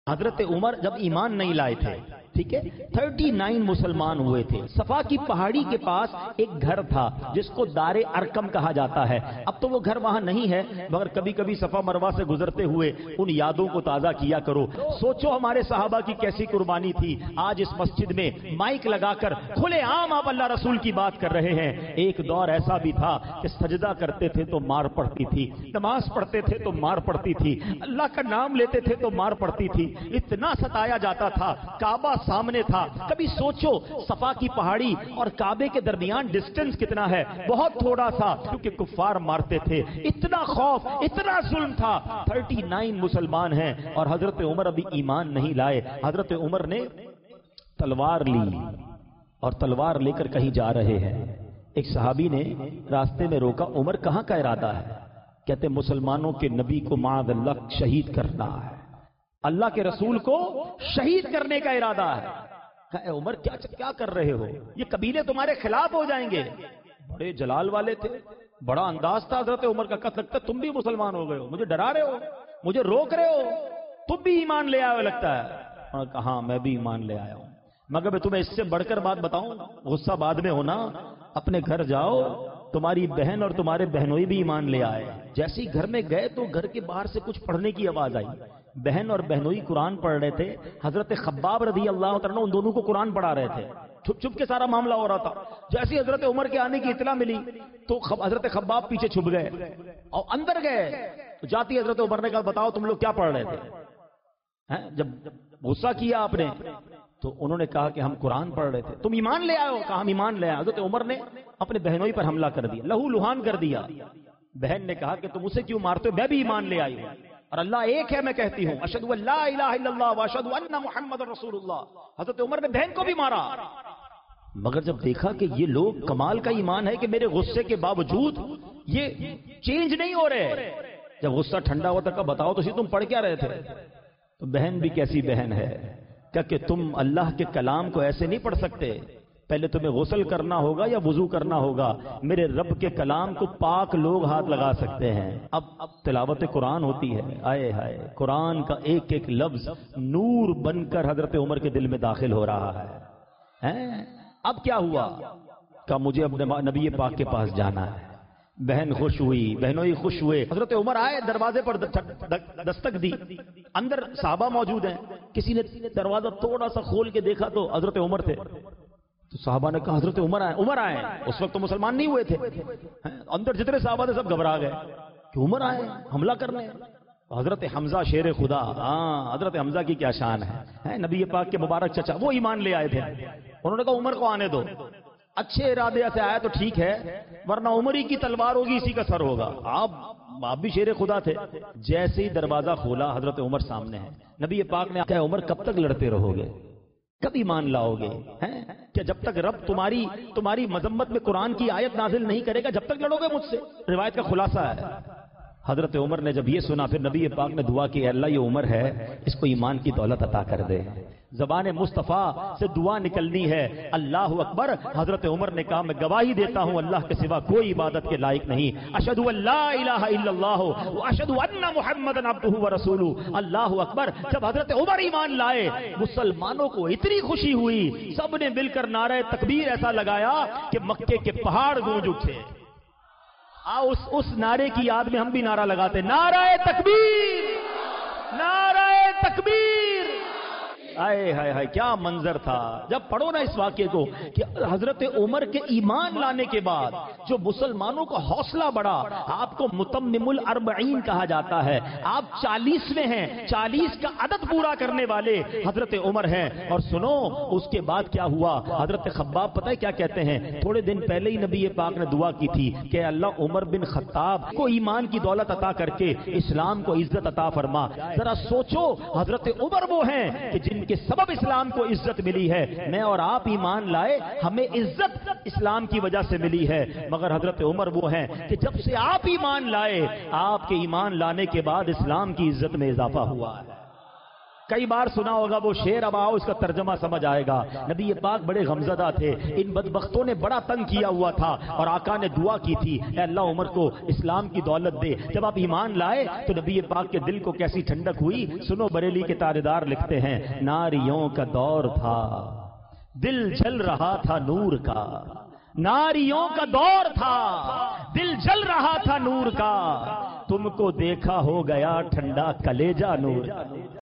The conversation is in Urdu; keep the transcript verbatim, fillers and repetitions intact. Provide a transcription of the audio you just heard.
حضرت عمر جب ایمان نہیں لائے تھے، ٹھیک ہے، تھرٹی نائن مسلمان ہوئے تھے. صفا کی پہاڑی کے پاس ایک گھر تھا جس کو دار ارکم کہا جاتا ہے. اب تو وہ گھر وہاں نہیں ہے، مگر کبھی کبھی صفا مروہ سے گزرتے ہوئے ان یادوں کو تازہ کیا کرو. سوچو ہمارے صحابہ کی کیسی قربانی تھی. آج اس مسجد میں مائک لگا کر کھلے عام آپ اللہ رسول کی بات کر رہے ہیں. ایک دور ایسا بھی تھا کہ سجدہ کرتے تھے تو مار پڑتی تھی، نماز پڑھتے تھے تو مار پڑتی تھی، اللہ کا نام لیتے تھے تو مار پڑتی تھی، اتنا ستایا جاتا تھا. کعبہ سامنے تھا. کبھی سوچو صفا کی پہاڑی اور کعبے کے درمیان ڈسٹنس کتنا ہے، بہت تھوڑا سا، کیونکہ کفار مارتے تھے. اتنا خوف، اتنا ظلم تھا. تھرٹی نائن مسلمان ہیں اور حضرت عمر ابھی ایمان نہیں لائے. حضرت عمر نے تلوار لی اور تلوار لے کر کہیں جا رہے ہیں. ایک صحابی نے راستے میں روکا، عمر کہاں کا ارادہ ہے؟ کہتے مسلمانوں کے نبی کو معاذ اللہ شہید کرنا ہے، اللہ کے رسول کو شہید کرنے کا ارادہ ہے. کہ عمر کیا کیا کر رہے ہو؟ یہ قبیلے تمہارے خلاف ہو جائیں گے. بڑے جلال والے تھے، بڑا انداز تھا حضرت عمر کا. کہا لگتا ہے تم بھی مسلمان ہو گئے ہو، مجھے ڈرا رہے ہو، مجھے روک رہے ہو، تم بھی ایمان لے آئے ہو لگتا ہے. اور کہا میں بھی ایمان لے آیا ہوں، مگر میں تمہیں اس سے بڑھ کر بات بتاؤں، غصہ بعد میں ہونا، اپنے گھر جاؤ، تمہاری بہن اور تمہارے بہنوئی بھی ایمان لے آئے. جیسے ہی گھر میں گئے تو گھر کے باہر سے کچھ پڑھنے کی آواز آئی. بہن اور بہنوئی قرآن پڑھ رہے تھے. حضرت خباب رضی اللہ عنہ ان دونوں کو قرآن پڑھا رہے تھے. چھپ چھپ کے سارا معاملہ ہو رہا تھا. جیسے حضرت عمر کے آنے کی اطلاع ملی تو حضرت خباب پیچھے چھپ گئے اور اندر گئے. تو جاتی حضرت عمر نے کہا بتاؤ تم لوگ کیا پڑھ رہے تھے؟ جب غصہ کیا آپ نے تو انہوں نے کہا کہ ہم قرآن پڑھ رہے تھے. تم ایمان لے آئے ہو؟ کہا ہم ایمان لے آئے. حضرت عمر نے اپنے بہنوئی پر حملہ کر دیا، لہو لہان کر دیا. بہن نے کہا کہ تم اسے کیوں مارتے ہو؟ میں بھی ایمان لے آئی ہوں اور اللہ ایک ہے میں کہتی ہوں، اشہدو ان لا الہ الا اللہ واشہد ان محمد رسول اللہ. حضرت عمر نے بہن کو بھی مارا. مگر جب دیکھا کہ یہ لوگ کمال کا ایمان ہے کہ میرے غصے کے باوجود یہ چینج نہیں ہو رہے، جب غصہ ٹھنڈا ہوا تھا بتاؤ تو تم پڑھ کیا رہے تھے؟ تو بہن بھی کیسی بہن ہے کہ تم اللہ کے کلام کو ایسے نہیں پڑھ سکتے، پہلے تمہیں غسل کرنا ہوگا یا وضو کرنا ہوگا. میرے رب کے کلام کو پاک لوگ ہاتھ لگا سکتے ہیں. اب اب تلاوت قرآن ہوتی ہے، آئے ہائے قرآن کا ایک ایک لفظ نور بن کر حضرت عمر کے دل میں داخل ہو رہا ہے. اب کیا ہوا؟ کہ مجھے اپنے نبی پاک کے پاس جانا ہے. بہن خوش ہوئی، بہنوئی خوش ہوئے. حضرت عمر آئے، دروازے پر دستک دی. اندر صحابہ موجود ہیں. کسی نے دروازہ تھوڑا سا کھول کے دیکھا تو حضرت عمر تھے. تو صحابہ نے کہا حضرت عمر آئے. عمر آئے اس وقت تو مسلمان نہیں ہوئے تھے. اندر جتنے صحابہ تھے سب گھبرا گئے کہ عمر آئے حملہ کرنے. حضرت حمزہ شیر خدا، ہاں حضرت حمزہ کی کیا شان ہے، نبی پاک کے مبارک چچا، وہ ایمان لے آئے تھے. انہوں نے کہا عمر کو آنے دو. اچھے ارادے سے آیا تو ٹھیک ہے، ورنہ عمر ہی کی تلوار ہوگی، اسی کا سر ہوگا. آپ آپ بھی شیر خدا تھے. جیسے ہی دروازہ کھولا حضرت عمر سامنے ہے. نبی پاک نے کہا عمر کب تک لڑتے رہو گے، کب ایمان لاؤ گے؟ ہیں کہ جب تک رب تمہاری تمہاری مذمت میں قرآن کی آیت نازل نہیں کرے گا جب تک لڑو گے مجھ سے. روایت کا خلاصہ ہے. حضرت عمر نے جب یہ سنا پھر نبی پاک نے دعا کی، اللہ یہ عمر ہے اس کو ایمان کی دولت عطا کر دے. زبان مصطفیٰ سے دعا نکلنی ہے اللہ اکبر. حضرت عمر نے کہا میں گواہی دیتا ہوں اللہ کے سوا کوئی عبادت کے لائق نہیں. اشہدو ان لا الہ الا اللہ واشہدو ان محمدا عبدہ ورسولہ. اللہ اکبر. جب حضرت عمر ایمان لائے مسلمانوں کو اتنی خوشی ہوئی، سب نے مل کر نعرہ تکبیر ایسا لگایا کہ مکے کے پہاڑ گونج اٹھے. آؤ اس اس نعرے کی یاد میں ہم بھی نعرہ لگاتے، نعرہ تکبیر، نعرہ تکبیر. آئے ہائے ہائے کیا منظر تھا. جب پڑھو نا اس واقعے کو کہ حضرت عمر کے ایمان لانے کے بعد جو مسلمانوں کا حوصلہ بڑھا. آپ کو متمم الاربعین کہا جاتا ہے، آپ چالیسویں ہیں، چالیس کا عدد پورا کرنے والے حضرت عمر ہیں. اور سنو اس کے بعد کیا ہوا. حضرت خباب پتہ ہے کیا کہتے ہیں، تھوڑے دن پہلے ہی نبی پاک نے دعا کی تھی کہ اللہ عمر بن خطاب کو ایمان کی دولت عطا کر کے اسلام کو عزت عطا فرما. ذرا سوچو حضرت عمر وہ ہیں کہ جن کے سبب اسلام کو عزت ملی ہے. میں اور آپ ایمان لائے، ہمیں عزت اسلام کی وجہ سے ملی ہے. مگر حضرت عمر وہ ہیں کہ جب سے آپ ایمان لائے، آپ کے ایمان لانے کے بعد اسلام کی عزت میں اضافہ ہوا ہے. کئی بار سنا ہوگا وہ شعر، اب آؤ اس کا ترجمہ سمجھ آئے گا۔ نبی پاک بڑے غمزدہ تھے، ان بدبختوں نے بڑا تنگ کیا ہوا تھا، اور آقا نے دعا کی تھی اے اللہ عمر کو اسلام کی دولت دے۔ جب آپ ایمان لائے تو نبی پاک کے دل کو کیسی ٹھنڈک ہوئی۔ سنو بریلی کے تاجدار لکھتے ہیں، ناریوں کا دور تھا دل جل رہا تھا نور کا، ناریوں کا دور تھا دل جل رہا تھا نور کا، تم کو دیکھا ہو گیا ٹھنڈا کلیجہ نور۔